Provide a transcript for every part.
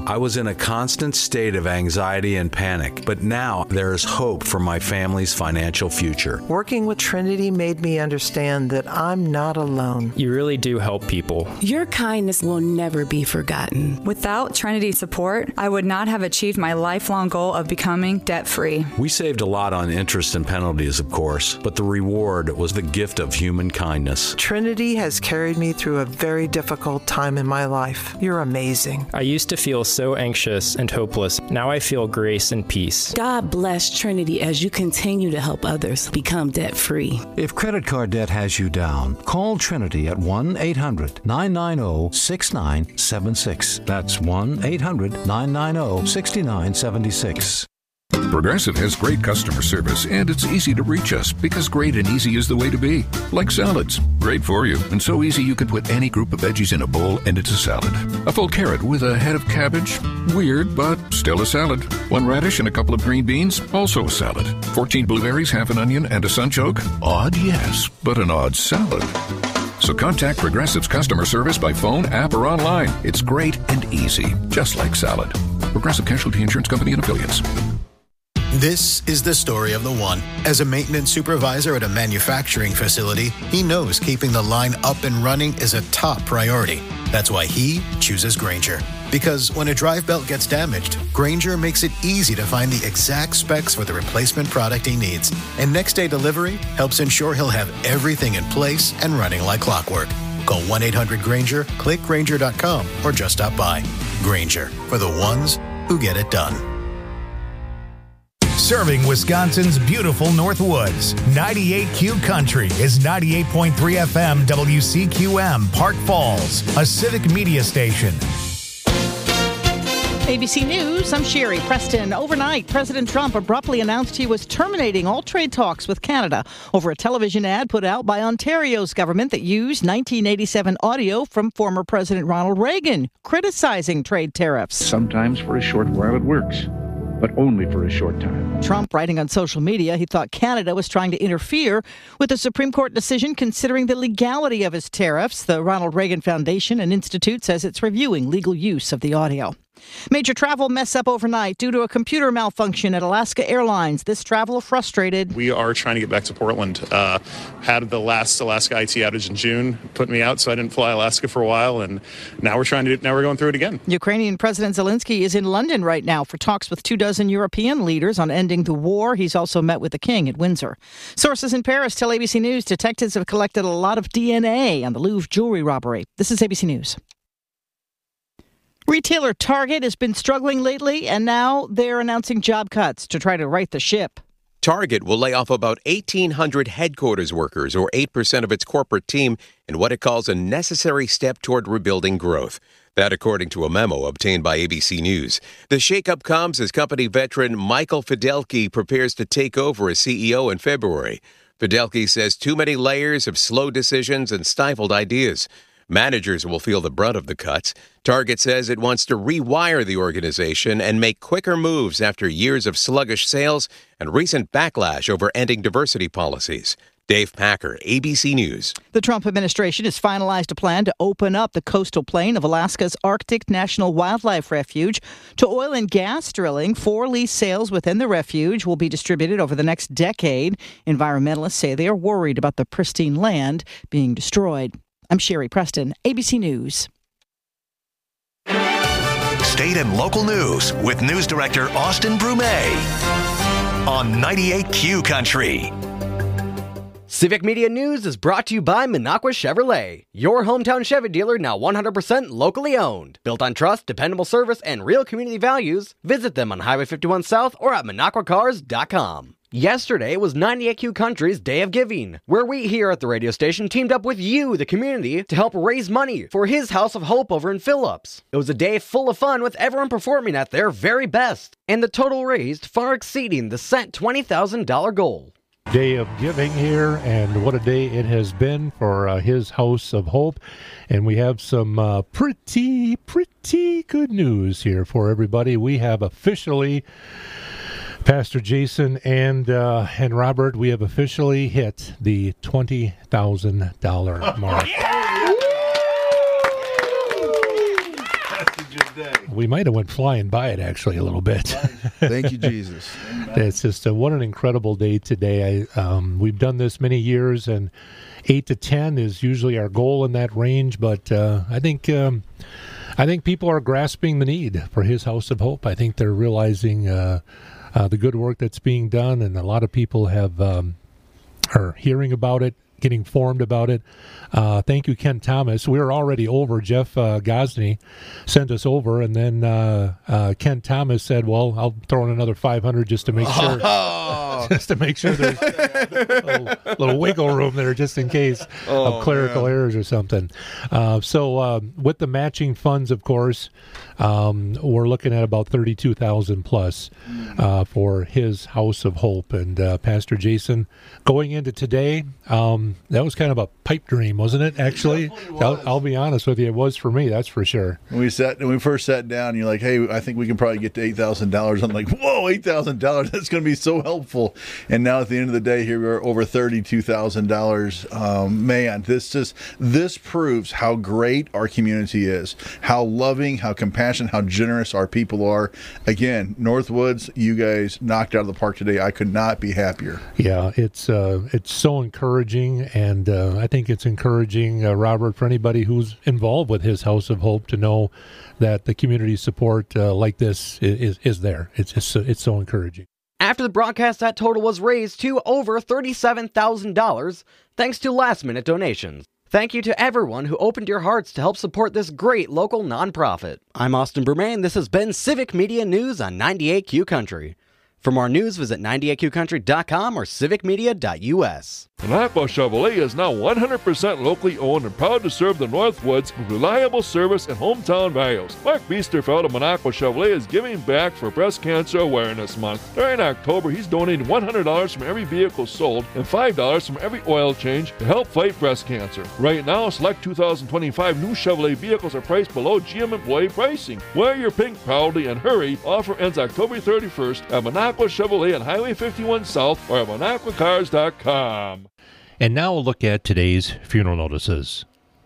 I was in a constant state of anxiety and panic, but now there is hope for my family's financial future. Working with Trinity made me understand that I'm not alone. You really do help people. Your kindness will never be forgotten. Without Trinity's support, I would not have achieved my lifelong goal of becoming debt-free. We saved a lot on interest and penalties, of course, but the reward was the gift of human kindness. Trinity has carried me through a very difficult time in my life. You're amazing. I used to feel so anxious and hopeless. Now I feel grace and peace. God bless Trinity as you continue to help others become debt-free. If credit card debt has you down, call Trinity at 1-800-990-6976. That's 1-800-990-6976. Progressive has great customer service, and it's easy to reach us because great and easy is the way to be. Like salads. Great for you, and so easy you can put any group of veggies in a bowl and it's a salad. A full carrot with a head of cabbage? Weird, but still a salad. 1 radish and a couple of green beans? Also a salad. 14 blueberries, half an onion, and a sunchoke? Odd, yes, but an odd salad. So contact Progressive's customer service by phone, app, or online. It's great and easy, just like salad. Progressive Casualty Insurance Company and Affiliates. This is the story of the one. As a maintenance supervisor at a manufacturing facility, he knows keeping the line up and running is a top priority. That's why he chooses Grainger. Because when a drive belt gets damaged, Grainger makes it easy to find the exact specs for the replacement product he needs. And next-day delivery helps ensure he'll have everything in place and running like clockwork. Call 1-800-GRAINGER, click Grainger.com, or just stop by. Grainger, for the ones who get it done. Serving Wisconsin's beautiful Northwoods. 98Q Country is 98.3 FM WCQM, Park Falls, a civic media station. ABC News, I'm Sherry Preston. Overnight, President Trump abruptly announced he was terminating all trade talks with Canada over a television ad put out by Ontario's government that used 1987 audio from former President Ronald Reagan criticizing trade tariffs. Sometimes for a short while it works, but only for a short time. Trump writing on social media he thought Canada was trying to interfere with the Supreme Court decision considering the legality of his tariffs. The Ronald Reagan Foundation and Institute says it's reviewing legal use of the audio. Major travel mess up overnight due to a computer malfunction at Alaska Airlines. This traveler frustrated. We are trying to get back to Portland. Had the last Alaska IT outage in June, put me out, so I didn't fly Alaska for a while, and now we're going through it again. Ukrainian President Zelensky is in London right now for talks with 24 European leaders on ending the war. He's also met with the king at Windsor. Sources in Paris tell ABC News detectives have collected a lot of DNA on the Louvre jewelry robbery. This is ABC News. Retailer Target has been struggling lately, and now they're announcing job cuts to try to right the ship. Target will lay off about 1,800 headquarters workers, or 8% of its corporate team, in what it calls a necessary step toward rebuilding growth. That according to a memo obtained by ABC News. The shakeup comes as company veteran Michael Fidelki prepares to take over as CEO in February. Fidelki says too many layers of slow decisions and stifled ideas. Managers will feel the brunt of the cuts. Target says it wants to rewire the organization and make quicker moves after years of sluggish sales and recent backlash over ending diversity policies. Dave Packer, ABC News. The Trump administration has finalized a plan to open up the coastal plain of Alaska's Arctic National Wildlife Refuge to oil and gas drilling. 4 lease sales within the refuge will be distributed over the next decade. Environmentalists say they are worried about the pristine land being destroyed. I'm Sherry Preston, ABC News. State and local news with News Director Austin Brumet on 98Q Country. Civic Media News is brought to you by Minocqua Chevrolet, your hometown Chevy dealer now 100% locally owned. Built on trust, dependable service, and real community values, visit them on Highway 51 South or at MinocquaCars.com. Yesterday was 98Q Country's Day of Giving, where we here at the radio station teamed up with you, the community, to help raise money for his House of Hope over in Phillips. It was a day full of fun with everyone performing at their very best, and the total raised far exceeding the set $20,000 goal. Day of giving here, and what a day it has been for his House of Hope. And we have some pretty good news here for everybody. We have officially, Pastor Jason and Robert, we have officially hit the $20,000 mark. We might have went flying by it actually a little bit. Thank you, Jesus. It's just what an incredible day today. We've done this many years, and 8 to 10 is usually our goal in that range. But I think people are grasping the need for His House of Hope. I think they're realizing the good work that's being done, and a lot of people are hearing about it, getting formed about it. Thank you, Ken Thomas. We were already over. Jeff Gosney sent us over, and then Ken Thomas said, well, I'll throw in another 500 just to make sure. Just to make sure there's a little wiggle room there just in case of clerical errors or something. So with the matching funds, of course, we're looking at about $32,000 plus for His House of Hope. And Pastor Jason, going into today, that was kind of a pipe dream, wasn't it? Actually, I'll be honest with you, it was for me. That's for sure. When we first sat down, you're like, "Hey, I think we can probably get to $8,000." I'm like, "Whoa, $8,000! That's going to be so helpful." And now at the end of the day, here we are over $32,000. Man, this proves how great our community is, how loving, how compassionate, how generous our people are. Again, Northwoods, you guys knocked out of the park today. I could not be happier. Yeah, it's so encouraging, and I think it's encouraging, Robert, for anybody who's involved with His House of Hope to know that the community support like this is there. It's so encouraging. After the broadcast, that total was raised to over $37,000 thanks to last-minute donations. Thank you to everyone who opened your hearts to help support this great local nonprofit. I'm Austin Brume, and this has been Civic Media News on 98Q Country. For more news, visit 98qcountry.com or civicmedia.us. Minocqua Chevrolet is now 100% locally owned and proud to serve the Northwoods with reliable service and hometown values. Mark Biesterfeld of Minocqua Chevrolet is giving back for Breast Cancer Awareness Month. During October, he's donating $100 from every vehicle sold and $5 from every oil change to help fight breast cancer. Right now, select 2025 new Chevrolet vehicles are priced below GM employee pricing. Wear your pink proudly and hurry. Offer ends October 31st at Minocqua Chevrolet on Highway 51 South or at MinocquaCars.com. And now a look at today's funeral notices.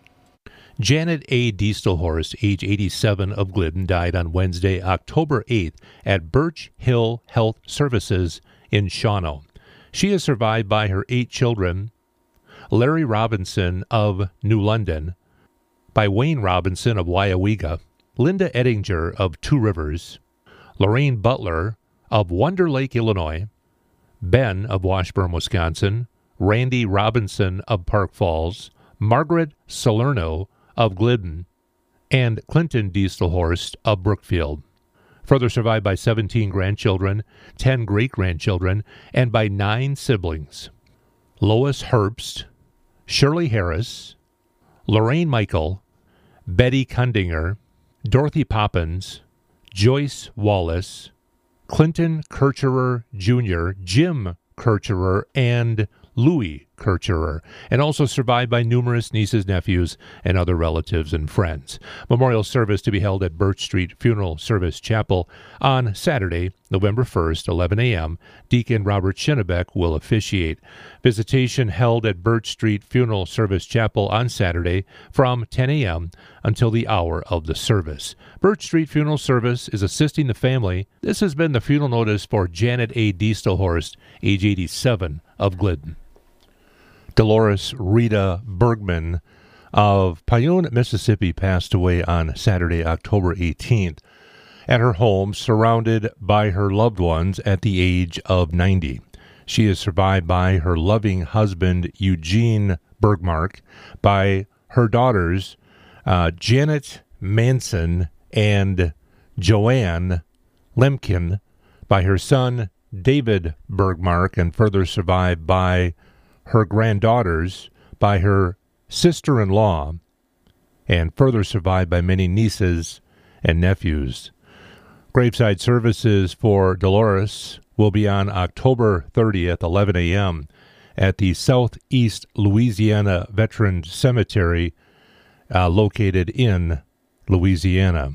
Janet A. Diestelhorst, age 87, of Glidden, died on Wednesday, October 8th at Birch Hill Health Services in Shawano. She is survived by her 8 children, Larry Robinson of New London, by Wayne Robinson of Waiawega, Linda Ettinger of Two Rivers, Lorraine Butler of Wonder Lake, Illinois, Ben of Washburn, Wisconsin, Randy Robinson of Park Falls, Margaret Salerno of Glidden, and Clinton Diestelhorst of Brookfield. Further survived by 17 grandchildren, 10 great-grandchildren, and by 9 siblings. Lois Herbst, Shirley Harris, Lorraine Michael, Betty Kundinger, Dorothy Poppins, Joyce Wallace, Clinton Kircherer Jr., Jim Kircherer, and Louis Kircherer, and also survived by numerous nieces, nephews, and other relatives and friends. Memorial service to be held at Birch Street Funeral Service Chapel on Saturday, November 1st, 11 a.m. Deacon Robert Schinnebeck will officiate. Visitation held at Birch Street Funeral Service Chapel on Saturday from 10 a.m. until the hour of the service. Birch Street Funeral Service is assisting the family. This has been the funeral notice for Janet A. Diestelhorst, age 87, of Glidden. Dolores Rita Bergman of Payune, Mississippi, passed away on Saturday, October 18th, at her home, surrounded by her loved ones at the age of 90. She is survived by her loving husband, Eugene Bergmark, by her daughters, Janet Manson and Joanne Lemkin, by her son, David Bergmark, and further survived by her granddaughters, by her sister-in-law, and further survived by many nieces and nephews. Graveside services for Dolores will be on October 30th, 11 a.m. at the Southeast Louisiana Veterans Cemetery located in Louisiana.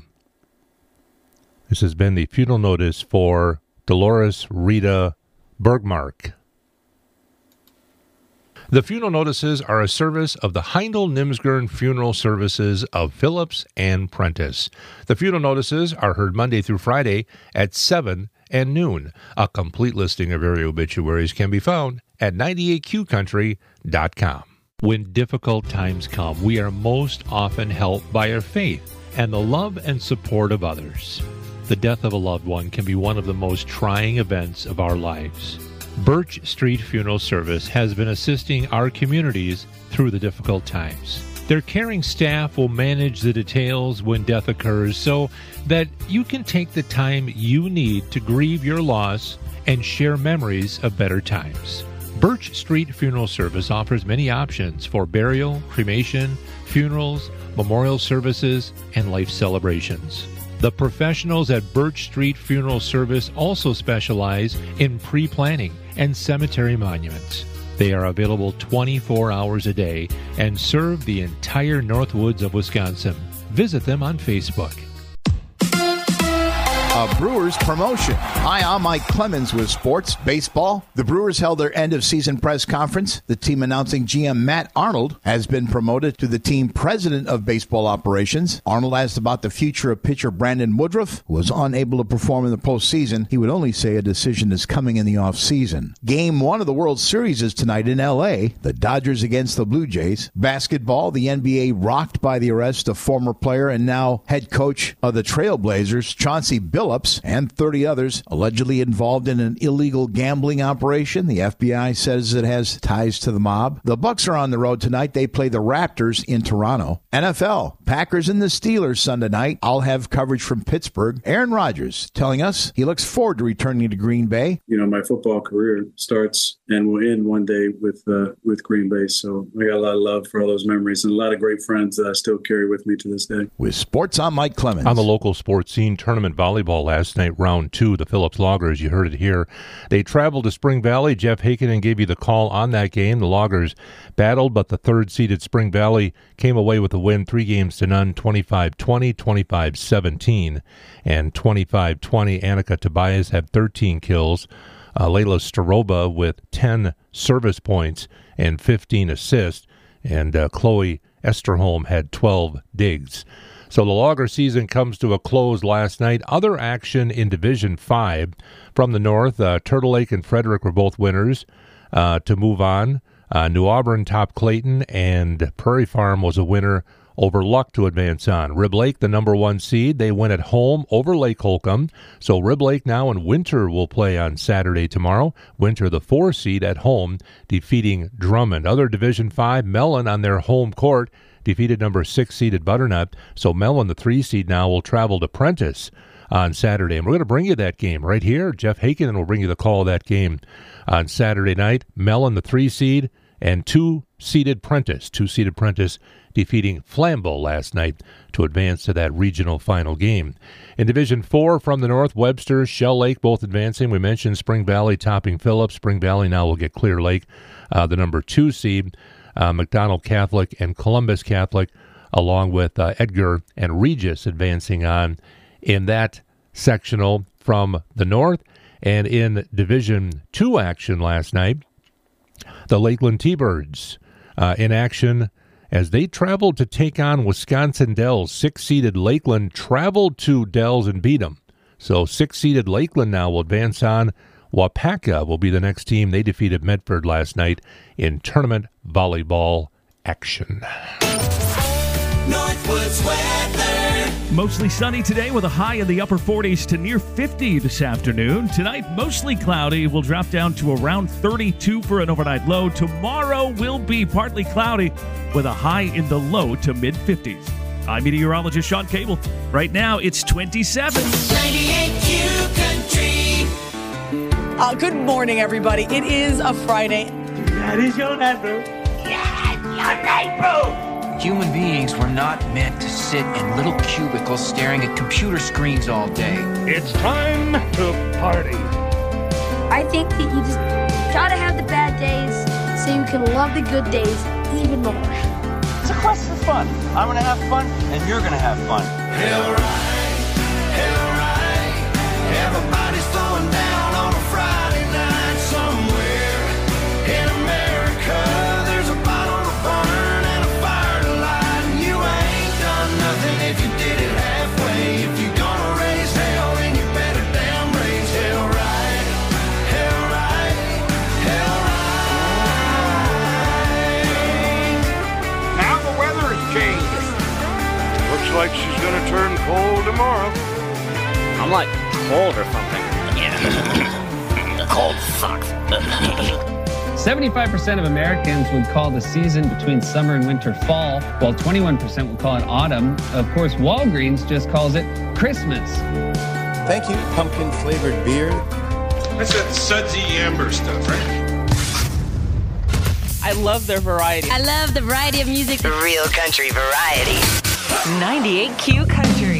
This has been the funeral notice for Dolores Rita Bergmark. The funeral notices are a service of the Heindel Nimsgern Funeral Services of Phillips and Prentice. The funeral notices are heard Monday through Friday at 7 and noon. A complete listing of area obituaries can be found at 98QCountry.com. When difficult times come, we are most often helped by our faith and the love and support of others. The death of a loved one can be one of the most trying events of our lives. Birch Street Funeral Service has been assisting our communities through the difficult times. Their caring staff will manage the details when death occurs so that you can take the time you need to grieve your loss and share memories of better times. Birch Street Funeral Service offers many options for burial, cremation, funerals, memorial services, and life celebrations. The professionals at Birch Street Funeral Service also specialize in pre-planning and cemetery monuments. They are available 24 hours a day and serve the entire Northwoods of Wisconsin. Visit them on Facebook. A Brewers promotion. Hi, I'm Mike Clemens with Sports Baseball. The Brewers held their end-of-season press conference. The team announcing GM Matt Arnold has been promoted to the team president of baseball operations. Arnold asked about the future of pitcher Brandon Woodruff, who was unable to perform in the postseason. He would only say a decision is coming in the offseason. Game 1 of the World Series is tonight in L.A., the Dodgers against the Blue Jays. Basketball, the NBA rocked by the arrest of former player and now head coach of the Trailblazers, Chauncey Billups, and 30 others allegedly involved in an illegal gambling operation. The FBI says it has ties to the mob. The Bucks are on the road tonight. They play the Raptors in Toronto. NFL, Packers and the Steelers Sunday night. I'll have coverage from Pittsburgh. Aaron Rodgers telling us he looks forward to returning to Green Bay. You know, my football career starts and will end one day with Green Bay. So I got a lot of love for all those memories and a lot of great friends that I still carry with me to this day. With sports, I'm Mike Clemens. On the local sports scene, tournament volleyball last night, round 2, the Phillips Loggers, you heard it here. They traveled to Spring Valley. Jeff Hakinen gave you the call on that game. The Loggers battled, but the third-seeded Spring Valley came away with a win, 3-0, 25-20, 25-17, and 25-20. Annika Tobias had 13 kills. Layla Staroba with 10 service points and 15 assists, and Chloe Esterholm had 12 digs. So the Logger season comes to a close last night. Other action in Division 5 from the north, Turtle Lake and Frederick were both winners to move on. New Auburn topped Clayton, and Prairie Farm was a winner over Luck to advance on. Rib Lake, the number 1 seed, they win at home over Lake Holcomb. So Rib Lake now and Winter will play on Saturday tomorrow. Winter, the 4 seed at home, defeating Drummond. Other Division 5, Mellon on their home court defeated number 6-seeded Butternut. So Mellon, the 3 seed now, will travel to Prentice on Saturday. And we're going to bring you that game right here. Jeff Hakinen will bring you the call of that game on Saturday night. Mellon, the 3 seed, and 2-seeded Prentice. 2-seeded Prentice defeating Flambeau last night to advance to that regional final game. In Division 4 from the north, Webster, Shell Lake both advancing. We mentioned Spring Valley topping Phillips. Spring Valley now will get Clear Lake, the number 2 seed. McDonald Catholic and Columbus Catholic, along with Edgar and Regis advancing on in that sectional from the north. And in Division 2 action last night, the Lakeland T-Birds in action as they traveled to take on Wisconsin Dells. 6-seeded Lakeland traveled to Dells and beat them. So 6-seeded Lakeland now will advance on. Wapaka will be the next team. They defeated Medford last night in tournament volleyball action. Northwoods weather. Mostly sunny today with a high in the upper 40s to near 50 this afternoon. Tonight, mostly cloudy. Will drop down to around 32 for an overnight low. Tomorrow will be partly cloudy with a high in the low to mid-50s. I'm meteorologist Sean Cable. Right now, it's 27. 98Q Country. Good morning, everybody. It is a Friday. That is your neighbor. Yes, your neighbor. Human beings were not meant to sit in little cubicles staring at computer screens all day. It's time to party. I think that you just gotta have the bad days so you can love the good days even more. It's a quest for fun. I'm gonna have fun, and you're gonna have fun. Hell right. Everybody's throwing down on a Friday night somewhere in America. I'm like cold or something. Yeah. Cold sucks. 75% of Americans would call the season between summer and winter fall, while 21% would call it autumn. Of course, Walgreens just calls it Christmas. Thank you, pumpkin-flavored beer. That's that sudsy amber stuff, right? I love their variety. I love the variety of music. Real country variety. 98Q Country.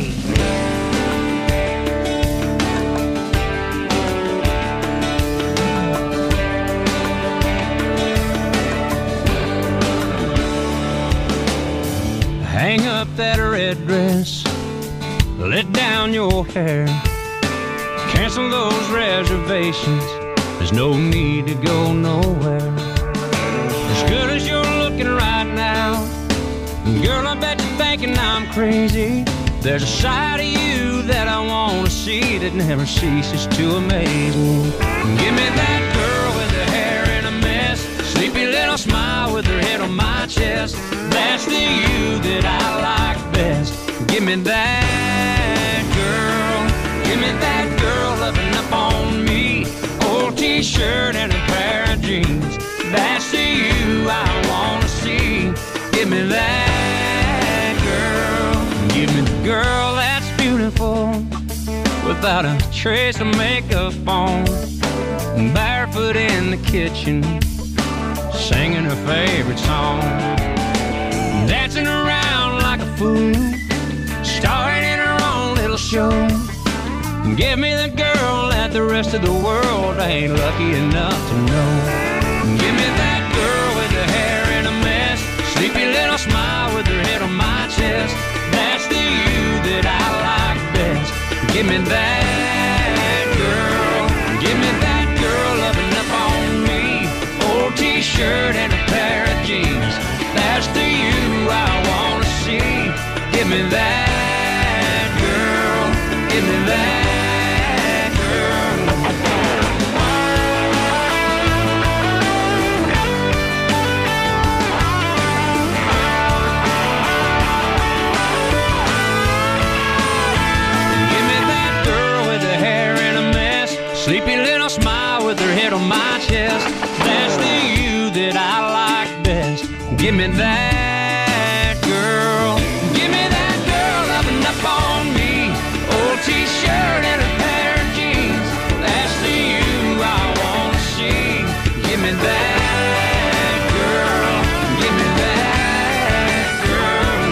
Hang up that red dress, let down your hair, cancel those reservations, there's no need to go nowhere. As good as you're looking right now, girl, I bet you're thinking I'm crazy. There's a side of you that I want to see that never ceases to amaze me. Give me that girl with her hair in a mess, sleepy little smile with her head on my chest. That's the you that I like best. Give me that girl. Give me that girl loving up on me. Old t-shirt and a pair of jeans. That's the you I want to see. Give me that girl. Give me the girl that's beautiful, without a trace of makeup on, barefoot in the kitchen, singing her favorite song, dancing around like a fool, starring in her own little show. Give me the girl that the rest of the world ain't lucky enough to know. Give me that girl with her hair in a mess, sleepy little smile with her head on my chest. That's the you that I like best. Give me that girl. Give me that girl loving up on me. Old t-shirt and a pair of jeans. That's the you I want to see. Give me that girl. Give me that. Sleepy little smile with her head on my chest. That's the you that I like best. Give me that girl. Give me that girl loving up on me. Old t-shirt and a pair of jeans. That's the you I want to see. Give me that girl. Give me that girl.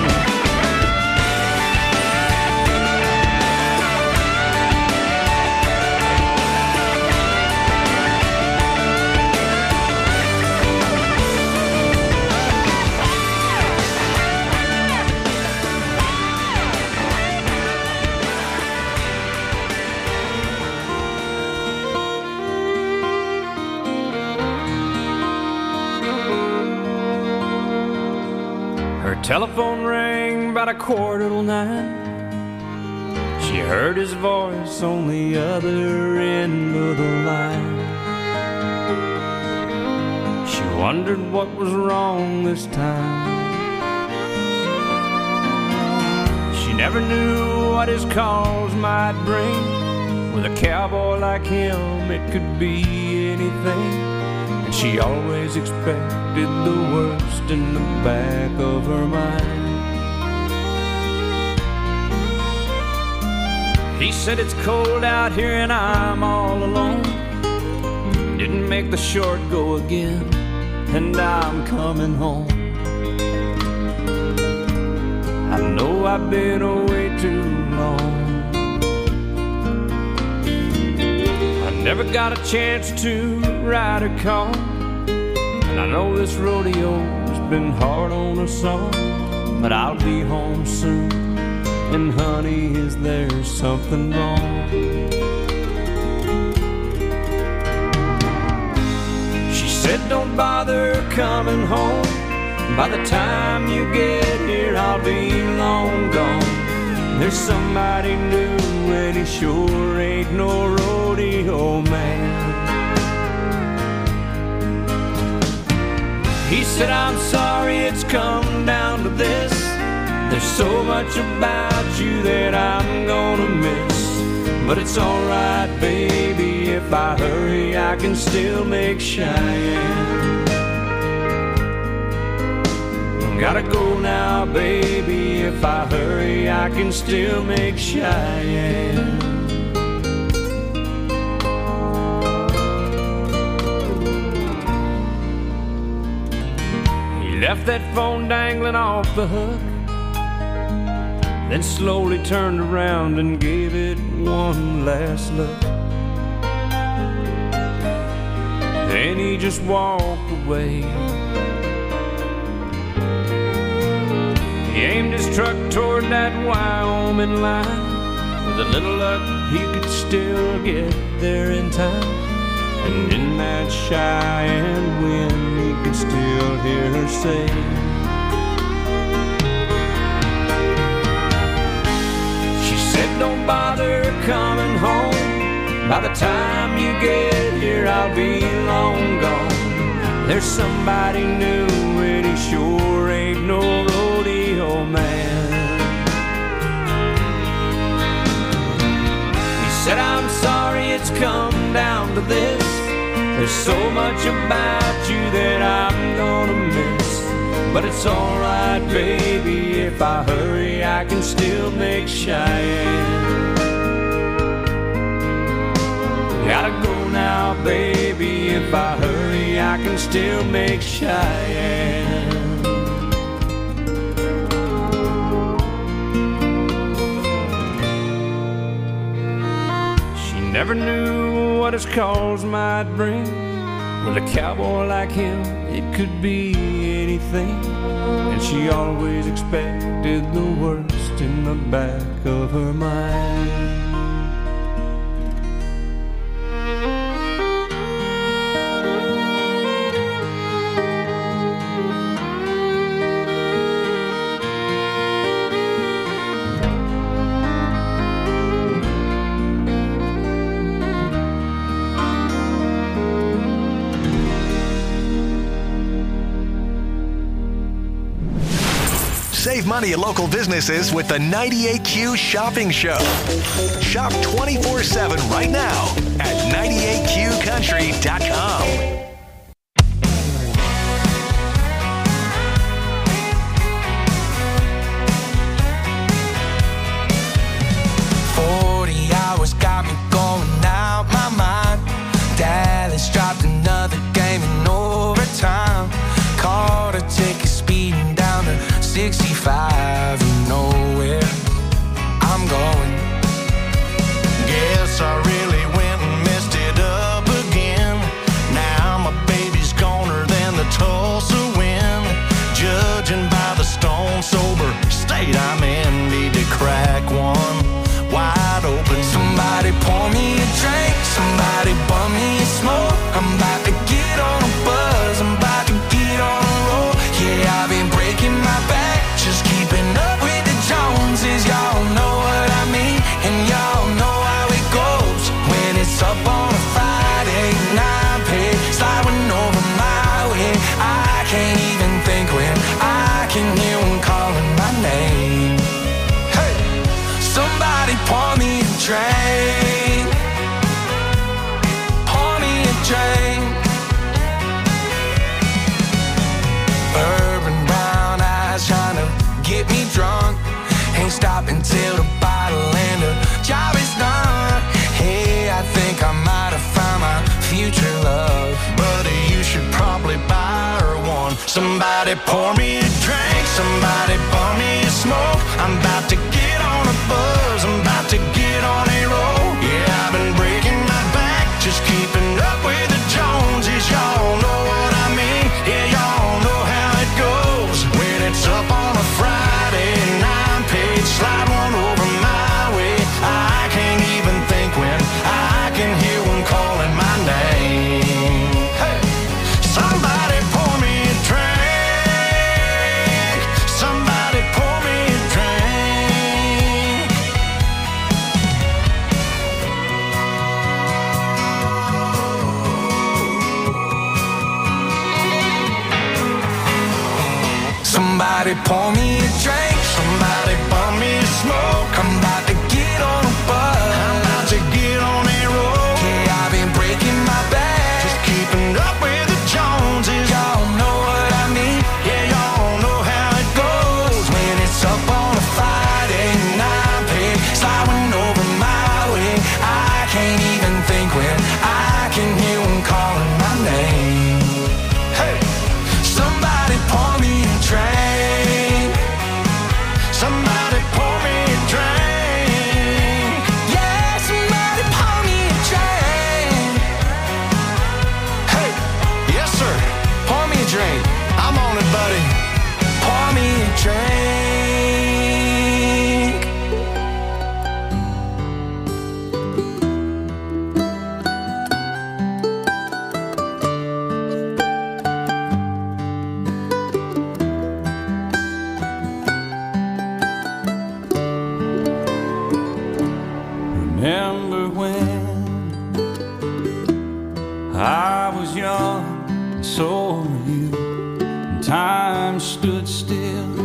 Telephone rang about 9:15. She heard his voice on the other end of the line. She wondered what was wrong this time. She never knew what his calls might bring. With a cowboy like him, it could be anything. And she always expected the worst in the back of her mind. He said it's cold out here and I'm all alone. Didn't make the short go again, and I'm coming home. I know I've been away too long. I never got a chance to ride a car, and I know this rodeo's been hard on us all. But I'll be home soon, and honey, is there something wrong? She said don't bother coming home. By the time you get here, I'll be long gone. There's somebody new, and he sure ain't no rodeo man. He said, I'm sorry it's come down to this. There's so much about you that I'm gonna miss. But it's alright, baby, if I hurry, I can still make Cheyenne. Gotta go now, baby, if I hurry, I can still make Cheyenne. He left that phone dangling off the hook, then slowly turned around and gave it one last look. Then he just walked away. He aimed his truck toward that Wyoming line. With a little luck, he could still get there in time. And in that Cheyenne wind, he could still hear her say, she said, don't bother coming home. By the time you get here, I'll be long gone. There's somebody new and he sure ain't no rodeo man. He said, I'm sorry it's come down to this. There's so much about you that I'm gonna miss. But it's alright, baby, if I hurry, I can still make Cheyenne. Gotta go now, baby, if I hurry, I can still make Cheyenne. She never knew what his calls might bring. With a cowboy like him, it could be anything. And she always expected the worst in the back of her mind. Save money at local businesses with the 98Q Shopping Show. Shop 24/7 right now at 98QCountry.com. Got me going out my mind. Dallas dropped another game in overtime. Caught a ticket speeding down to 65. You know where I'm going. Guess I really went and messed it up again. Now my baby's goner than the Tulsa wind. Judging by the stone sober state I'm in, need to crack one wide open. Somebody pour me a drink, somebody bum me a smoke. I'm about to get on a buzz, I'm about to get on a roll. Yeah, I've been breaking my back, just keeping up with the Joneses. Y'all know what I mean, and y'all know how it goes. When it's up on a Friday, 9 pay, sliding over my way. I can't even think when I can hear one calling my name. Hey, somebody pour me a drink, pour me a drink. Urban brown eyes trying to get me drunk. Ain't stopping till the bottle and the job is done. Hey, I think I might have found my future love. Buddy, you should probably buy her one. Somebody pour me a drink, somebody pour me a smoke. I'm about to get on a buzz, I'm about to get on a roll. Yeah, I've been breaking my back, just keeping up with the Joneses. Y'all know what I mean, yeah, y'all know how it goes. When it's up on a Friday and I'm paid, slide one over my way. I can't even think when I can hear one calling my name. Hey, somebody pour me a drink, somebody pour me a drink. Somebody pour me a drink, somebody pour me a smoke. I'm about to get on a buzz, I'm about to Remember when I was young, and so were you, and time stood still,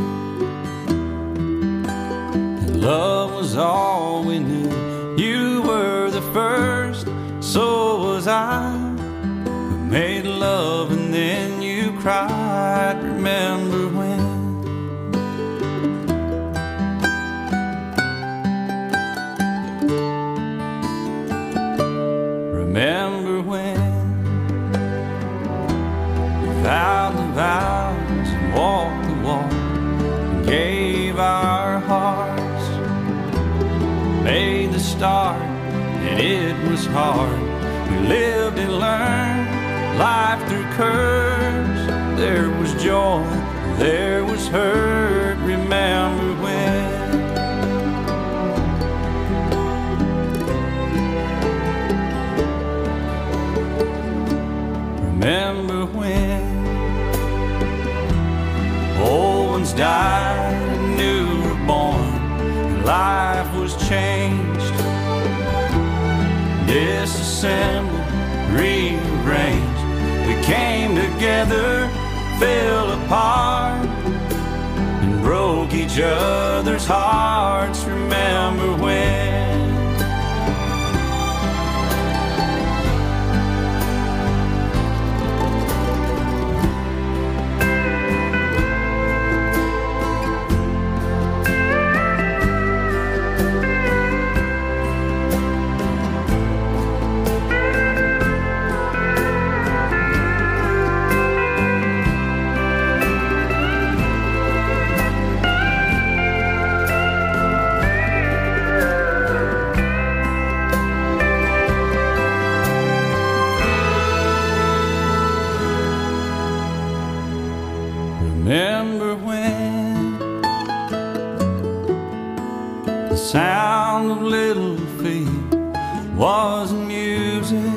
and love was all we knew. You were the first, so was I, who made love and then you cried. Remember when? Remember when we vowed the vows and walked the walk and gave our hearts, made the start, and it was hard. We lived and learned life through curves. There was joy, there was hurt. Remember when? Remember when old ones died and new were born, and life was changed, disassembled, rearranged. We came together, fell apart, and broke each other's hearts. Remember when? Remember when the sound of little feet was music?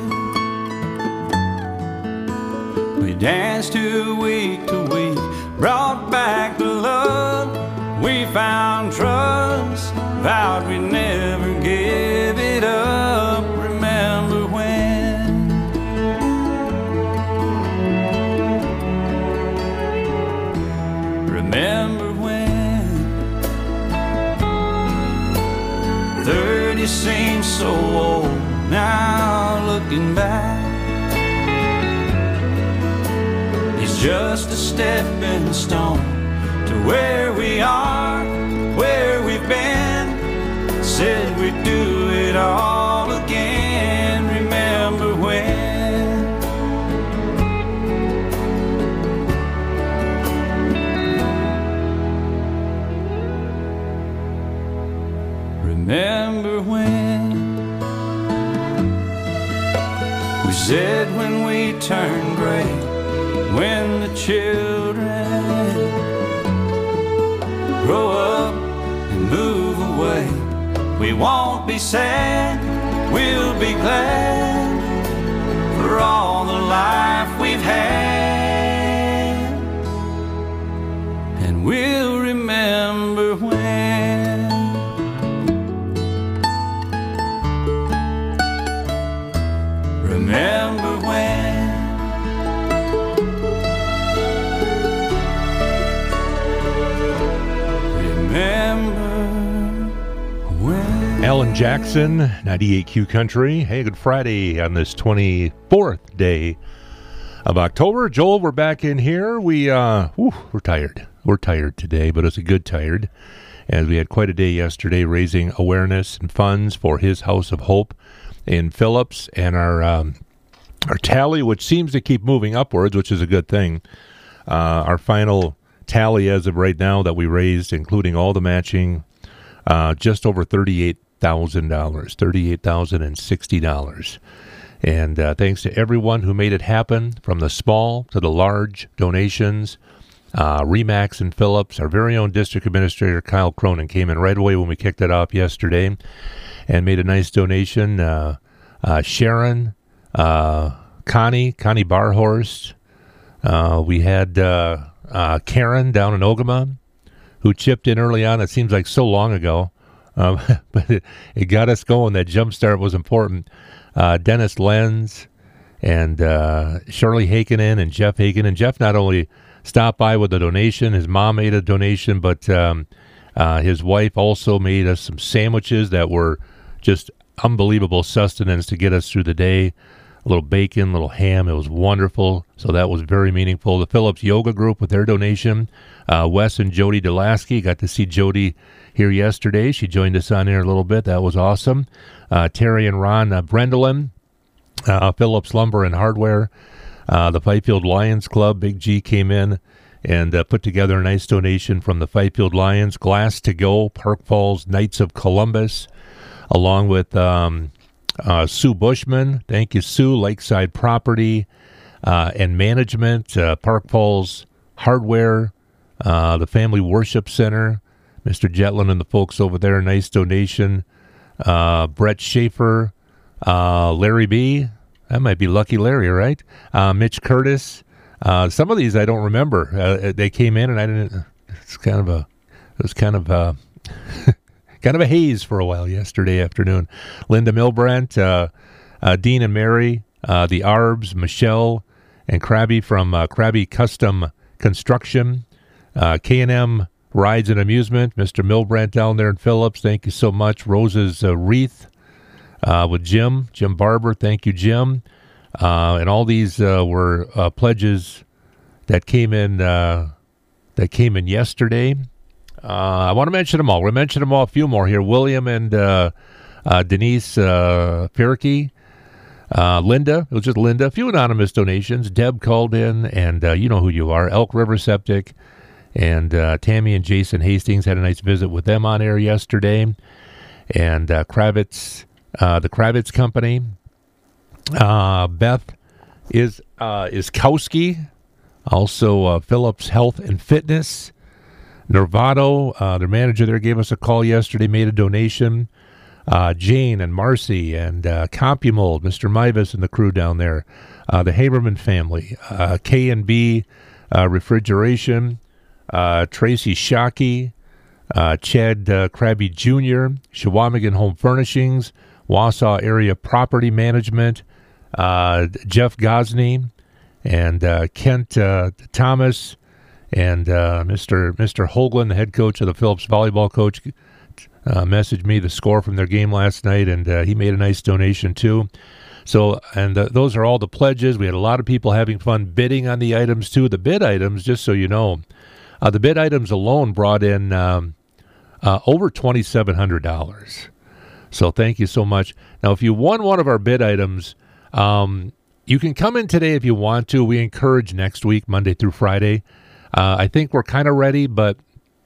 We danced to week, brought back the love. We found trust, vowed we'd never give it up. Remember when? Remember when 30 seems so old now, looking back. It's just a stepping stone to where we are, where we've been. Said we'd do it all again. Remember when? Remember when we said when we turn gray, when the children grow up and move away, we won't be sad, we'll be glad for all the life we've had, and we'll remember when. Remember when? Remember when? Alan Jackson, 98Q Country. Hey, good Friday on this 24th day of October. Joel, we're back in here. We're tired. We're tired today, but it's a good tired, as we had quite a day yesterday raising awareness and funds for His House of Hope in Phillips, and our tally, which seems to keep moving upwards, which is a good thing. Our final tally as of right now that we raised, including all the matching, just over $38,000, $38,060. And thanks to everyone who made it happen, from the small to the large donations. Remax and Phillips, our very own district administrator, Kyle Cronin, came in right away when we kicked it off yesterday and made a nice donation. Sharon, Connie Barhorst. We had Karen down in Ogama, who chipped in early on. It seems like so long ago. but it got us going. That jump start was important. Dennis Lenz and Shirley Hakinen and Jeff Haken. And Jeff not only stopped by with a donation, his mom made a donation, but his wife also made us some sandwiches that were just unbelievable sustenance to get us through the day. A little bacon, a little ham. It was wonderful. So that was very meaningful. The Phillips Yoga Group with their donation. Wes and Jody Delasky. Got to see Jody here yesterday. She joined us on here a little bit. That was awesome. Terry and Ron Brendelin. Phillips Lumber and Hardware. The Fifield Lions Club. Big G came in and put together a nice donation from the Fifield Lions. Glass to Go. Park Falls Knights of Columbus. Along with Sue Bushman. Thank you, Sue. Lakeside Property and Management. Park Falls Hardware. The Family Worship Center. Mr. Jetlin and the folks over there. Nice donation. Brett Schaefer. Larry B. That might be Lucky Larry, right? Mitch Curtis. Some of these I don't remember. They came in and I didn't. It was kind of a haze for a while yesterday afternoon. Linda Milbrandt, Dean and Mary, the Arbs, Michelle, and Krabby from Krabby Custom Construction, K&M Rides and Amusement, Mr. Milbrandt down there in Phillips. Thank you so much. Rose's Wreath with Jim Barber. Thank you, Jim. And all these were pledges that came in yesterday. I want to mention them all. We'll mention them all. A few more here. William and Denise Firke. Linda. It was just Linda. A few anonymous donations. Deb called in, and you know who you are. Elk River Septic. And Tammy and Jason Hastings had a nice visit with them on air yesterday. And Kravitz, the Kravitz Company. Beth Iskowski. Also Phillips Health and Fitness. Nervato, their manager there, gave us a call yesterday, made a donation. Jane and Marcy and Compumold, Mr. Mivas and the crew down there. The Haberman family. K&B Refrigeration. Tracy Shockey. Chad Krabby Jr. Shawamigan Home Furnishings. Wausau Area Property Management. Jeff Gosney. And Kent Thomas. And Mr. Hoagland, the head coach of the Phillips volleyball coach, messaged me the score from their game last night, and he made a nice donation too. So, and those are all the pledges. We had a lot of people having fun bidding on the items too. The bid items, just so you know, the bid items alone brought in over $2,700. So thank you so much. Now, if you won one of our bid items, you can come in today if you want to. We encourage next week, Monday through Friday. I think we're kind of ready, but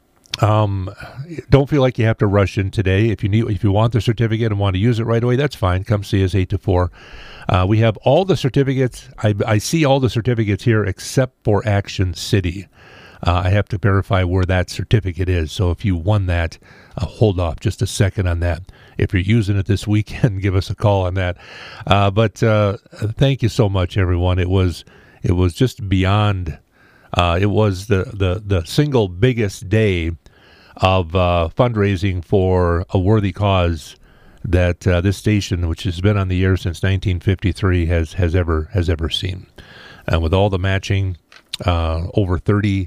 don't feel like you have to rush in today. If you want the certificate and want to use it right away, that's fine. Come see us 8 to 4. We have all the certificates. I see all the certificates here except for Action City. I have to verify where that certificate is. So if you won that, hold off just a second on that. If you're using it this weekend, give us a call on that. But thank you so much, everyone. It was just beyond. It was the single biggest day of fundraising for a worthy cause that this station, which has been on the air since 1953, has ever seen. And with all the matching, over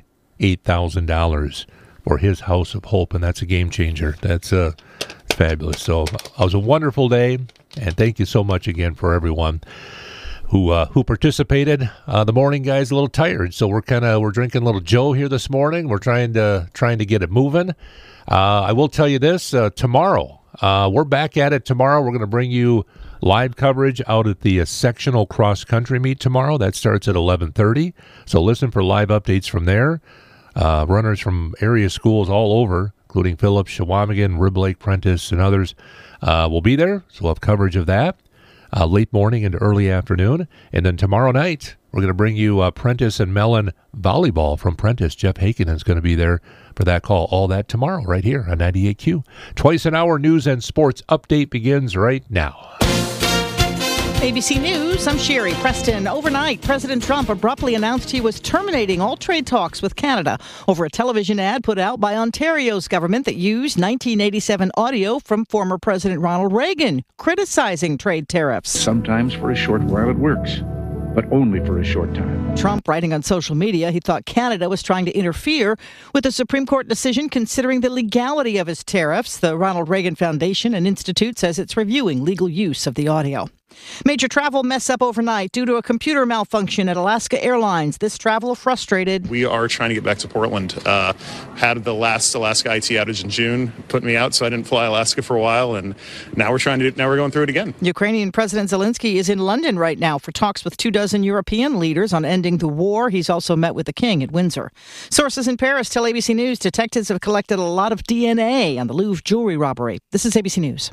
$38,000 for his House of Hope, and that's a game changer. That's fabulous. So it was a wonderful day, and thank you so much again for everyone who participated. The morning guy's a little tired, so we're drinking a little Joe here this morning. We're trying to get it moving. I will tell you this: tomorrow, we're back at it. Tomorrow, we're going to bring you live coverage out at the sectional cross country meet tomorrow. That starts at 11:30. So listen for live updates from there. Runners from area schools all over, including Phillips, Shawamigan, Rib Lake, Prentice, and others, will be there. So we'll have coverage of that. Late morning into early afternoon. And then tomorrow night, we're going to bring you Prentice and Mellon volleyball from Prentice. Jeff Haken is going to be there for that call. All that tomorrow right here on 98Q. Twice an hour news and sports update begins right now. ABC News, I'm Sherry Preston. Overnight, President Trump abruptly announced he was terminating all trade talks with Canada over a television ad put out by Ontario's government that used 1987 audio from former President Ronald Reagan criticizing trade tariffs. Sometimes for a short while it works, but only for a short time. Trump writing on social media he thought Canada was trying to interfere with the Supreme Court decision considering the legality of his tariffs. The Ronald Reagan Foundation and Institute says it's reviewing legal use of the audio. Major travel mess up overnight due to a computer malfunction at Alaska Airlines. This traveler frustrated. We are trying to get back to Portland. Had the last Alaska IT outage in June, put me out, so I didn't fly Alaska for a while, and now we're going through it again. Ukrainian President Zelensky is in London right now for talks with 24 European leaders on ending the war. He's also met with the king at Windsor. Sources in Paris tell ABC News detectives have collected a lot of DNA on the Louvre jewelry robbery. This is ABC News.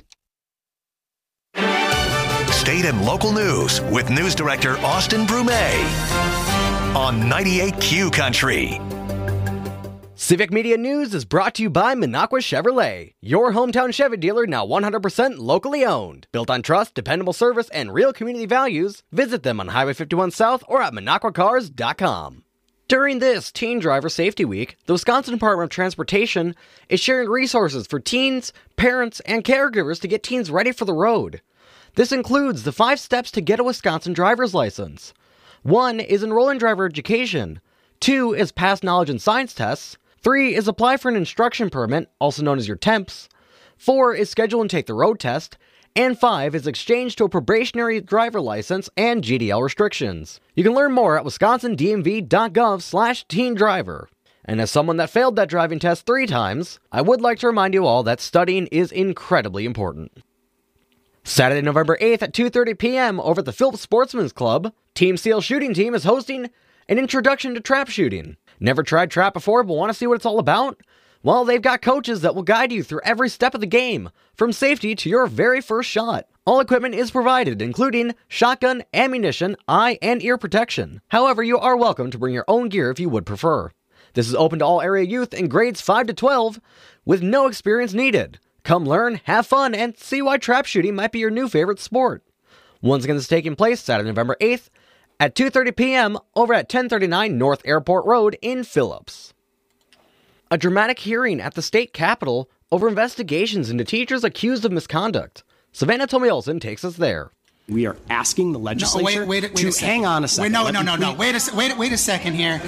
State and local news with News Director Austin Brumet on 98Q Country. Civic Media News is brought to you by Minocqua Chevrolet, your hometown Chevy dealer now 100% locally owned. Built on trust, dependable service, and real community values, visit them on Highway 51 South or at MinocquaCars.com. During this Teen Driver Safety Week, the Wisconsin Department of Transportation is sharing resources for teens, parents, and caregivers to get teens ready for the road. This includes the 5 steps to get a Wisconsin driver's license. 1 is enroll in driver education. 2 is pass knowledge and science tests. 3 is apply for an instruction permit, also known as your temps. 4 is schedule and take the road test. And 5 is exchange to a probationary driver license and GDL restrictions. You can learn more at wisconsindmv.gov/teendriver. And as someone that failed that driving test 3 times, I would like to remind you all that studying is incredibly important. Saturday, November 8th at 2:30 p.m. over at the Phillips Sportsman's Club, Team SEAL Shooting Team is hosting an introduction to trap shooting. Never tried trap before but want to see what it's all about? Well, they've got coaches that will guide you through every step of the game, from safety to your very first shot. All equipment is provided, including shotgun, ammunition, eye, and ear protection. However, you are welcome to bring your own gear if you would prefer. This is open to all area youth in grades 5 to 12 with no experience needed. Come learn, have fun, and see why trap shooting might be your new favorite sport. Once again, this is taking place Saturday, November 8th at 2:30 p.m. over at 1039 North Airport Road in Phillips. A dramatic hearing at the state capitol over investigations into teachers accused of misconduct. Savannah Tomei Olsen takes us there. We are asking the legislature to hang on a second. Wait a second here.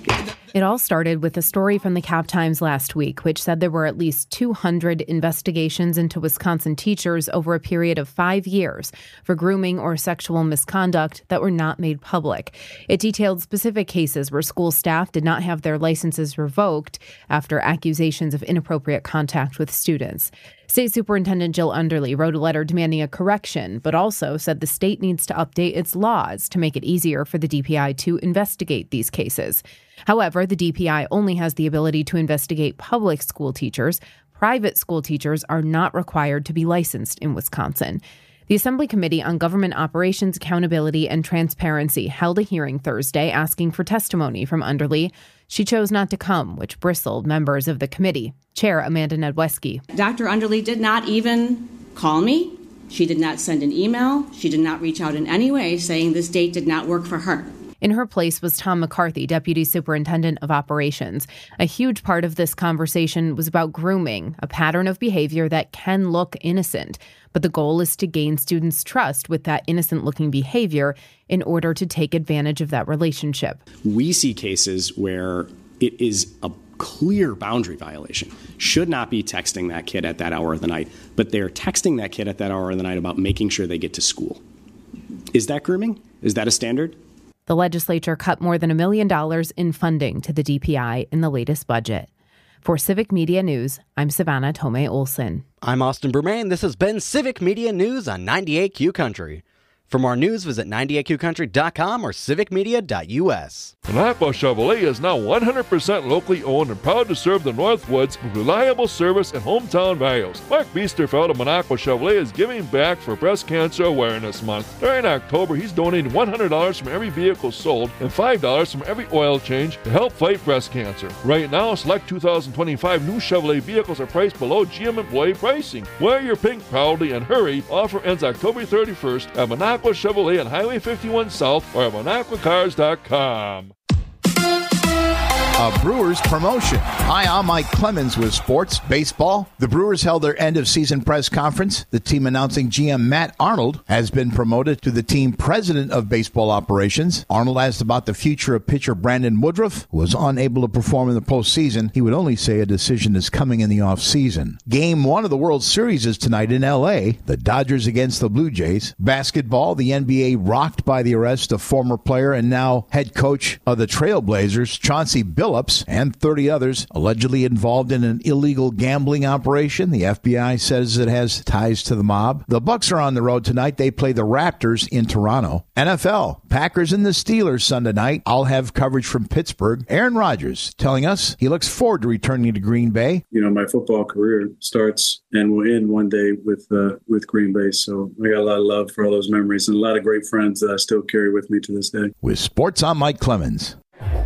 It all started with a story from the Cap Times last week, which said there were at least 200 investigations into Wisconsin teachers over a period of 5 years for grooming or sexual misconduct that were not made public. It detailed specific cases where school staff did not have their licenses revoked after accusations of inappropriate contact with students. State Superintendent Jill Underly wrote a letter demanding a correction, but also said the state needs to update its laws to make it easier for the DPI to investigate these cases. However, the DPI only has the ability to investigate public school teachers. Private school teachers are not required to be licensed in Wisconsin. The Assembly Committee on Government Operations, Accountability, and Transparency held a hearing Thursday asking for testimony from Underly. She chose not to come, which bristled members of the committee. Chair Amanda Nedweski. Dr. Underly did not even call me. She did not send an email. She did not reach out in any way saying this date did not work for her. In her place was Tom McCarthy, Deputy Superintendent of Operations. A huge part of this conversation was about grooming, a pattern of behavior that can look innocent. But the goal is to gain students' trust with that innocent-looking behavior in order to take advantage of that relationship. We see cases where it is a clear boundary violation. Should not be texting that kid at that hour of the night, but they're texting that kid at that hour of the night about making sure they get to school. Is that grooming? Is that a standard? The legislature cut more than $1 million in funding to the DPI in the latest budget. For Civic Media News, I'm Savannah Tomei Olsen. I'm Austin Brumet, and this has been Civic Media News on 98Q Country. For more news, visit 98qcountry.com or civicmedia.us. Minocqua Chevrolet is now 100% locally owned and proud to serve the Northwoods with reliable service and hometown values. Mark Biesterfeld of Minocqua Chevrolet is giving back for Breast Cancer Awareness Month. During October, he's donating $100 from every vehicle sold and $5 from every oil change to help fight breast cancer. Right now, select 2025 new Chevrolet vehicles are priced below GM employee pricing. Wear your pink proudly and hurry. Offer ends October 31st at Minocqua Minocqua Chevrolet on Highway 51 South or at MinocquaCars.com. A Brewers promotion. Hi, I'm Mike Clemens with Sports Baseball. The Brewers held their end-of-season press conference. The team announcing GM Matt Arnold has been promoted to the team president of baseball operations. Arnold asked about the future of pitcher Brandon Woodruff, who was unable to perform in the postseason. He would only say a decision is coming in the offseason. Game 1 of the World Series is tonight in L.A., the Dodgers against the Blue Jays. Basketball, the NBA rocked by the arrest of former player and now head coach of the Trailblazers, Chauncey Billups, and 30 others allegedly involved in an illegal gambling operation. The FBI says it has ties to the mob. The Bucks are on the road tonight. They play the Raptors in Toronto. NFL, Packers and the Steelers Sunday night. I'll have coverage from Pittsburgh. Aaron Rodgers telling us he looks forward to returning to Green Bay. You know, my football career starts and will end one day with Green Bay. So I got a lot of love for all those memories and a lot of great friends that I still carry with me to this day. With sports, I'm Mike Clemens.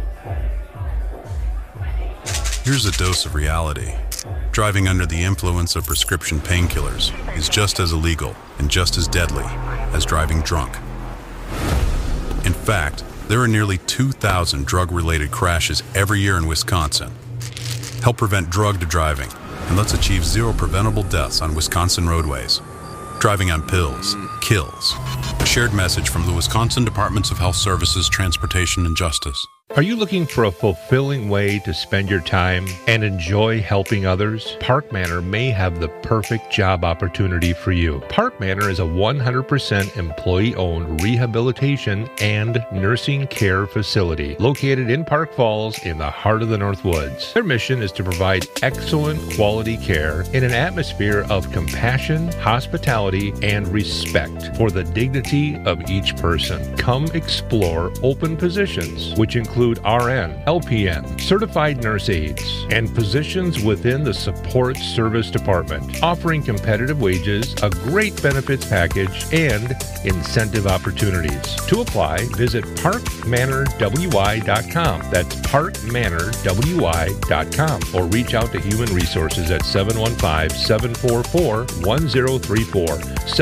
Here's a dose of reality. Driving under the influence of prescription painkillers is just as illegal and just as deadly as driving drunk. In fact, there are nearly 2,000 drug-related crashes every year in Wisconsin. Help prevent drug driving, and let's achieve zero preventable deaths on Wisconsin roadways. Driving on pills kills. A shared message from the Wisconsin Departments of Health Services, Transportation, and Justice. Are you looking for a fulfilling way to spend your time and enjoy helping others? Park Manor may have the perfect job opportunity for you. Park Manor is a 100% employee-owned rehabilitation and nursing care facility located in Park Falls in the heart of the North Woods. Their mission is to provide excellent quality care in an atmosphere of compassion, hospitality, and respect for the dignity of each person. Come explore open positions, which include RN, LPN, certified nurse aides, and positions within the support service department, offering competitive wages, a great benefits package, and incentive opportunities. To apply, visit parkmanorwy.com. That's parkmanorwy.com, or reach out to Human Resources at 715-744-1034.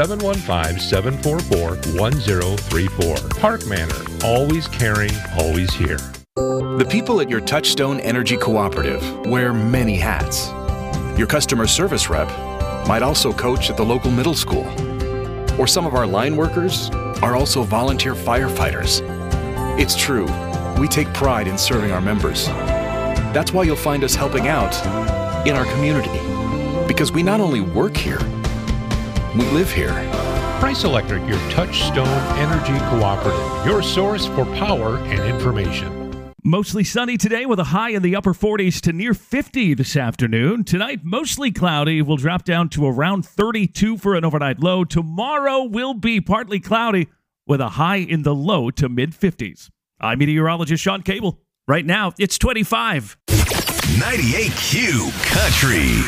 715-744-1034. Park Manor, always caring, always here. The people at your Touchstone Energy Cooperative wear many hats. Your customer service rep might also coach at the local middle school. Or some of our line workers are also volunteer firefighters. It's true, we take pride in serving our members. That's why you'll find us helping out in our community. Because we not only work here, we live here. Price Electric, your Touchstone Energy Cooperative, your source for power and information. Mostly sunny today with a high in the upper 40s to near 50 this afternoon. Tonight, mostly cloudy. Will drop down to around 32 for an overnight low. Tomorrow will be partly cloudy with a high in the low to mid-50s. I'm meteorologist Sean Cable. Right now, it's 25. 98Q Country.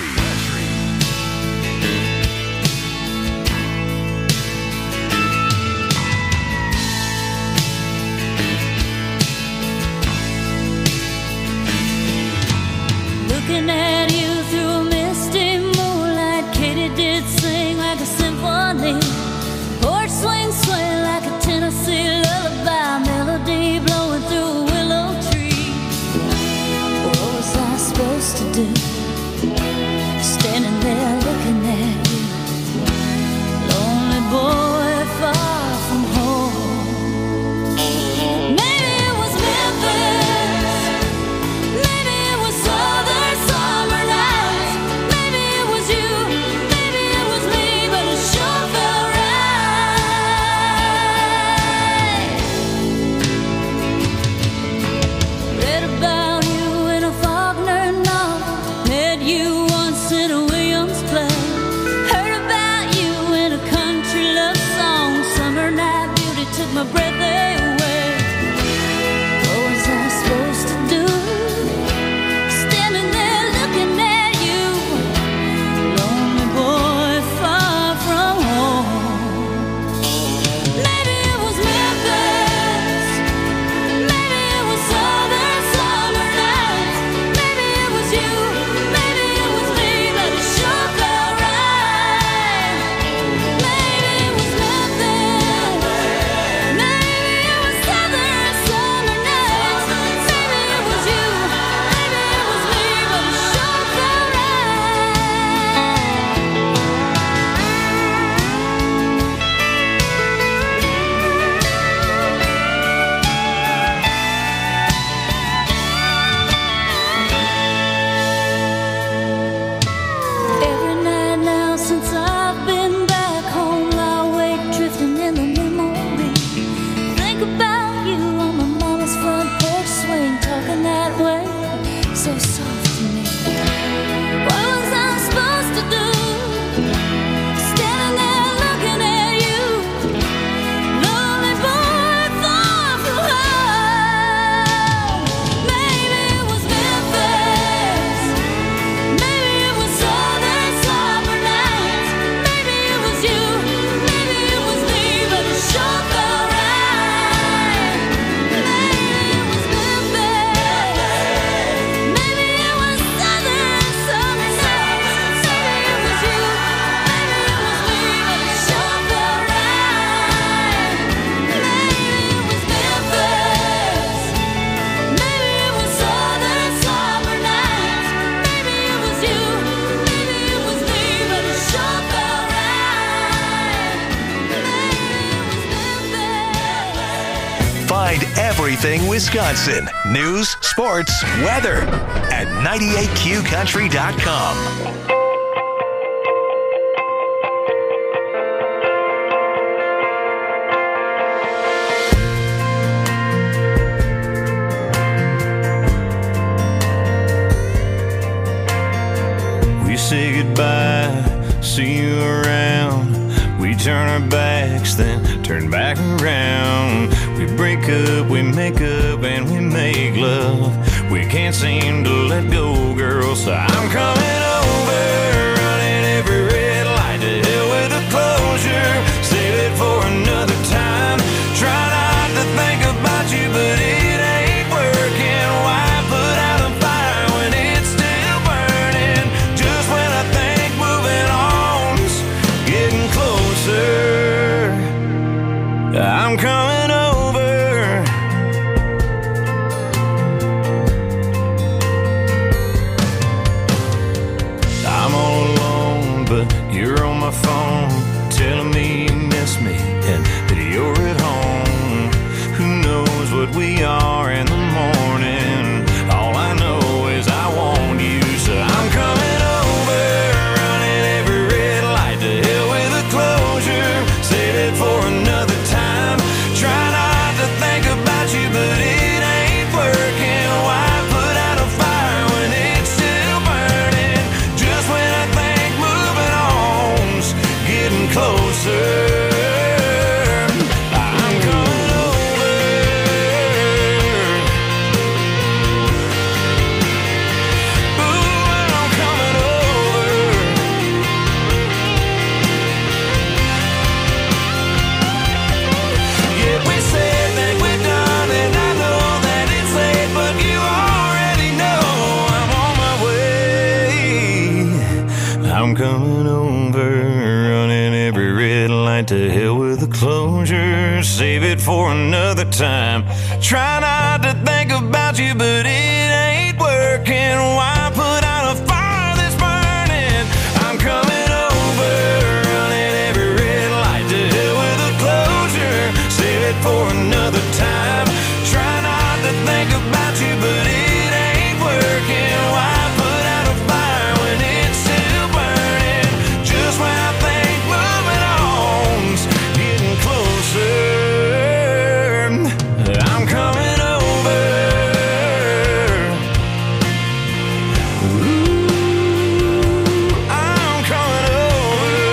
Looking at you through a misty moonlight, Katie did sing like a symphony. Porch swing sway like a Tennessee lullaby, melody blowing through a willow tree. What was I supposed to do? find everything Wisconsin. News, sports, weather at 98QCountry.com. We say goodbye, see you around. We turn our backs, then turn back around. We break up, we make up, and we make love. We can't seem to let go, girl, so I'm coming over, running every red light. To hell with the closure, save it for another time. Try not to think about you, but it ain't working. Why put out a fire when it's still burning? Just when I think moving on's getting closer, I'm coming over. I'm all alone, but you're on my phone, telling me you miss me and that you're at home. Who knows what we are in the morning? All I know is I want you, so I'm coming over, running every red light. To hell with the closure, save it for another time. Try not to think about you, but it ain't working. Why put out a fire when it's still burning? Just when I think moving on's getting closer, I'm coming over. Ooh, I'm coming over. Yeah, we said that we're done, and I know that it's late, but you already know I'm on my way. I'm coming over, running every red light. To hell with the closure, save it for another time. Try not to think about you, but it ain't working. Why put out a fire that's burning? I'm coming over, running every red light. To hell with the closure, save it for another time. Try not to think about you, but it ain't working. Why put out a fire when it's still burning? Just when I think moving on's getting closer, I'm coming over. Ooh, I'm coming over.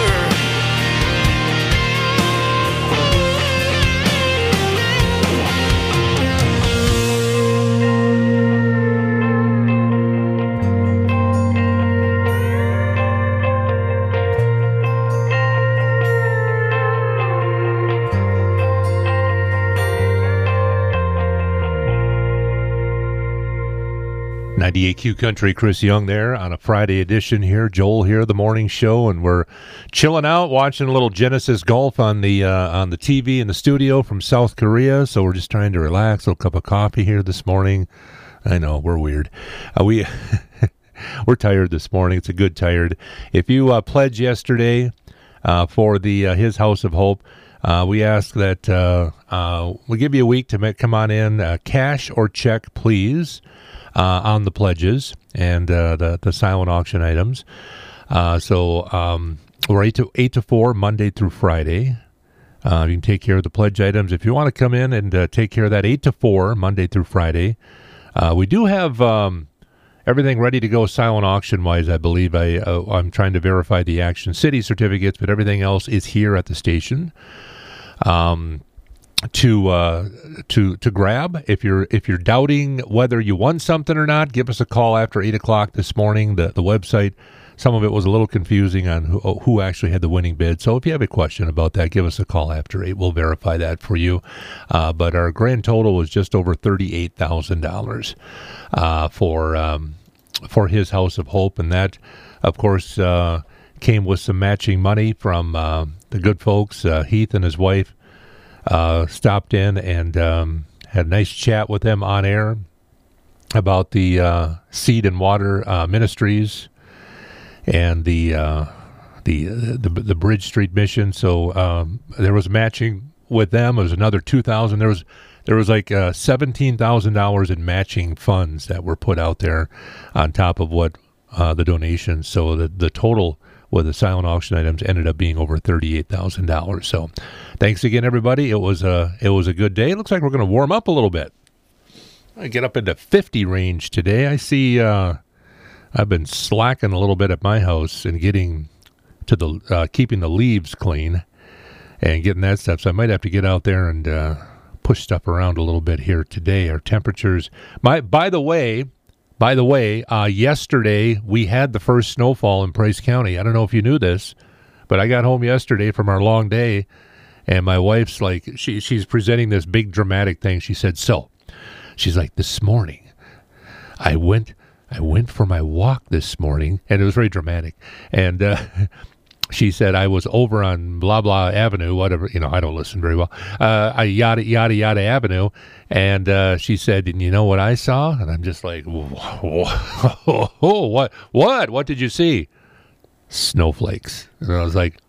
.98 Country, Chris Young there on a Friday edition here. Joel here, the morning show, and we're chilling out, watching a little Genesis golf on the TV in the studio from South Korea. So we're just trying to relax. A little cup of coffee here this morning. I know, we're weird. We're tired this morning. It's a good tired. If you pledged yesterday for the His House of Hope, we ask that we give you a week to come on in, cash or check, please. On the pledges and the silent auction items. So we're 8 to 4, Monday through Friday. You can take care of the pledge items. If you want to come in and take care of that 8 to 4, Monday through Friday, we do have everything ready to go silent auction-wise, I believe. I'm trying to verify the Action City certificates, but everything else is here at the station. To grab. If you're doubting whether you won something or not, give us a call after 8 o'clock this morning. The website, some of it was a little confusing on who actually had the winning bid. So if you have a question about that, give us a call after 8. We'll verify that for you. But our grand total was just over $38,000 for His House of Hope, and that, of course, came with some matching money from the good folks. Heath and his wife stopped in and had a nice chat with them on air about the Seed and Water Ministries and the Bridge Street mission. So there was matching with them. It was another $2,000. there was like $17,000 in matching funds that were put out there on top of what the donations. So the total with the silent auction items ended up being over $38,000. So thanks again, everybody. It was a good day. It looks like we're going to warm up a little bit. I get up into 50 range today. I see I've been slacking a little bit at my house and getting to the keeping the leaves clean and getting that stuff. So I might have to get out there and push stuff around a little bit here today. Our temperatures. By the way, yesterday we had the first snowfall in Price County. I don't know if you knew this, but I got home yesterday from our long day, and my wife's like, she's presenting this big dramatic thing. She said, she's like, this morning, I went for my walk this morning, and it was very dramatic. And she said, I was over on blah, blah Avenue, whatever, I don't listen very well, yada, yada, yada Avenue. And she said, and you know what I saw? And I'm just like, whoa, what did you see? Snowflakes. And I was like,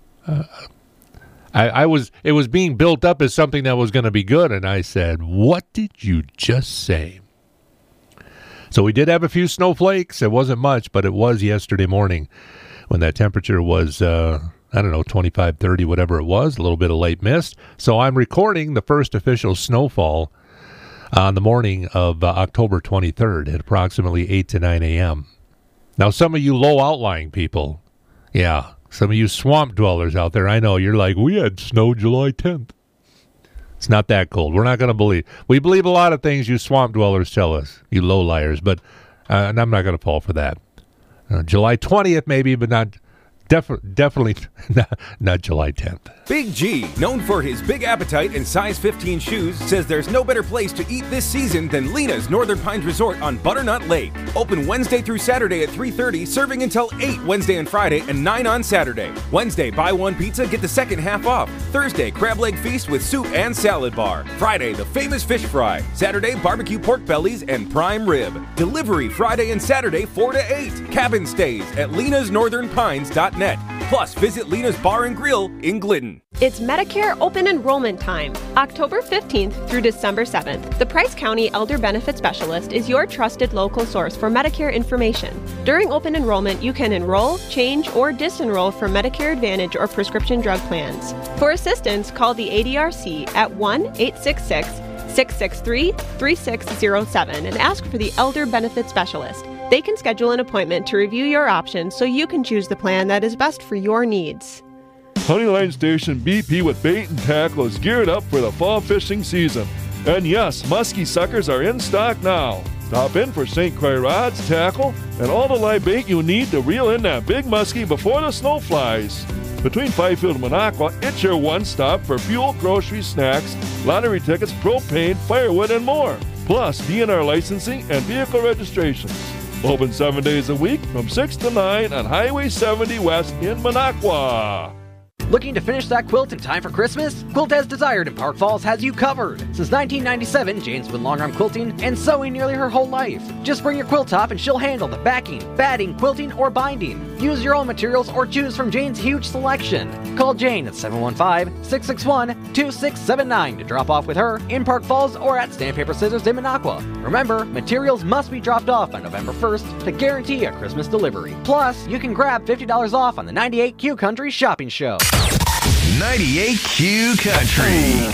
it was being built up as something that was going to be good. And I said, what did you just say? So we did have a few snowflakes. It wasn't much, but it was yesterday morning when that temperature was, 25, 30, whatever it was, a little bit of late mist. So I'm recording the first official snowfall on the morning of October 23rd at approximately 8 to 9 a.m. Now, some of you low outlying people, some of you swamp dwellers out there, I know, you're like, we had snow July 10th. It's not that cold. We're not going to believe. We believe a lot of things you swamp dwellers tell us, you low liars, but and I'm not going to fall for that. July 20th maybe, but not definitely not July 10th. Big G, known for his big appetite and size 15 shoes, says there's no better place to eat this season than Lena's Northern Pines Resort on Butternut Lake. Open Wednesday through Saturday at 3:30, serving until 8 Wednesday and Friday and 9 on Saturday. Wednesday, buy one pizza, get the second half off. Thursday, crab leg feast with soup and salad bar. Friday, the famous fish fry. Saturday, barbecue pork bellies and prime rib. Delivery Friday and Saturday 4 to 8. Cabin stays at lenasnorthernpines.net. Plus, visit Lena's Bar and Grill in Glidden. It's Medicare open enrollment time, October 15th through December 7th. The Price County Elder Benefit Specialist is your trusted local source for Medicare information. During open enrollment, you can enroll, change, or disenroll from Medicare Advantage or prescription drug plans. For assistance, call the ADRC at 1-866-663-3607 and ask for the Elder Benefit Specialist. They can schedule an appointment to review your options so you can choose the plan that is best for your needs. Honeyline Station BP with bait and tackle is geared up for the fall fishing season. And yes, muskie suckers are in stock now. Stop in for St. Croix rods, tackle, and all the live bait you need to reel in that big muskie before the snow flies. Between Fifield and Minocqua, it's your one-stop for fuel, groceries, snacks, lottery tickets, propane, firewood, and more. Plus, DNR licensing and vehicle registrations. Open 7 days a week from 6 to 9 on Highway 70 West in Minocqua. Looking to finish that quilt in time for Christmas? Quilt as Desired in Park Falls has you covered. Since 1997, Jane's been long-arm quilting and sewing nearly her whole life. Just bring your quilt top and she'll handle the backing, batting, quilting, or binding. Use your own materials or choose from Jane's huge selection. Call Jane at 715-661-2679 to drop off with her in Park Falls or at Stamp Paper Scissors in Minocqua. Remember, materials must be dropped off by November 1st to guarantee a Christmas delivery. Plus, you can grab $50 off on the 98Q Country Shopping Show. 98Q Country.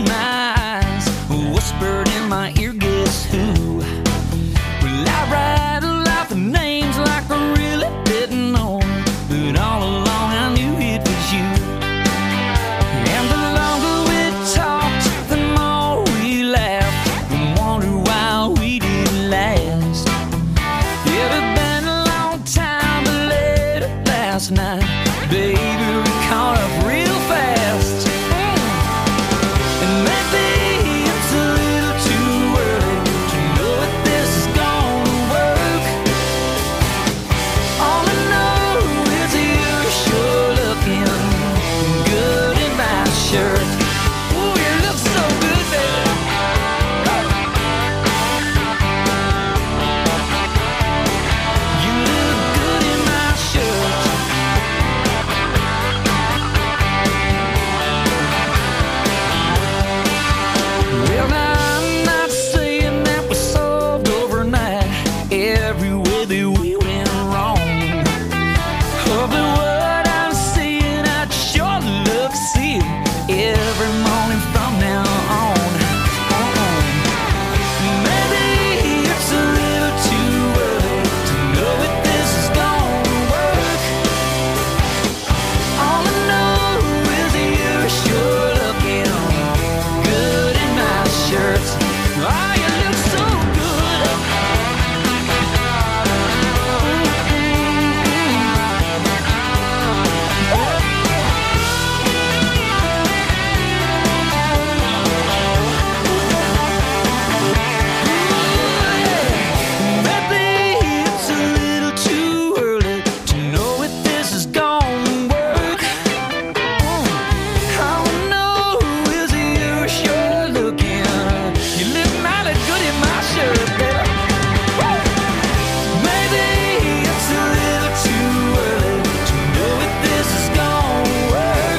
Whispered in my ear, guess who? Well, I ride every way that we went wrong. Oh, but what I'm seeing, I'd sure love to see it every morning from now on. Maybe it's a little too early to know if this is gonna work. All I know is you're sure looking good in my shirts. Oh, you look so good. Maybe it's a little too early to know if this is gonna work. All I know is you're sure looking. You look mighty good in my shirt, baby. Maybe it's a little too early to know if this is gonna work.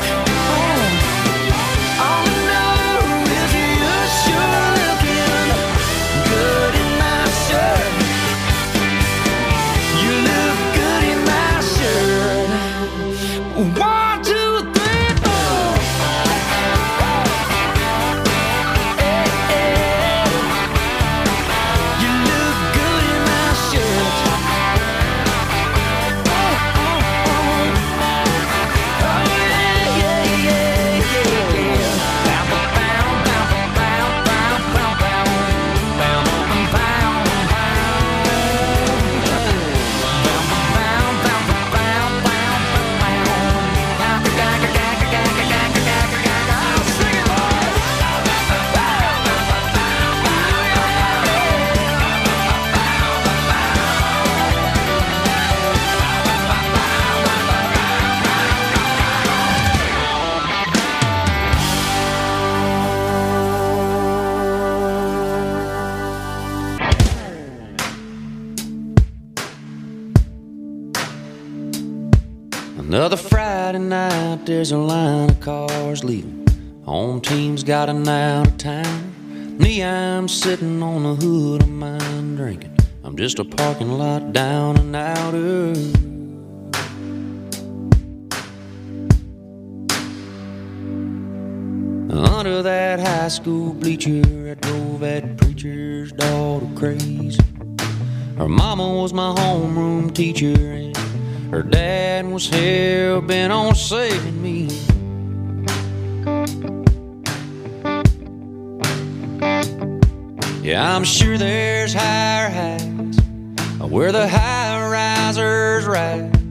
All I know is you're sure looking good in my shirt. You look good in my shirt. 1, 2, 3, 4. You look good in my shirt. Oh yeah, yeah, yeah, yeah. Bow, bow, bow, bow, bow, bow, bow, bow, bow, Another Friday night, there's a line of cars leaving. Home team's gotten out of town. Me, I'm sitting on the hood of mine drinking. I'm just a parking lot down and outer. Under that high school bleacher, I drove that preacher's daughter crazy. Her mama was my homeroom teacher, and her dad was hell-bent on saving me. Yeah, I'm sure there's higher heights where the high-risers ride.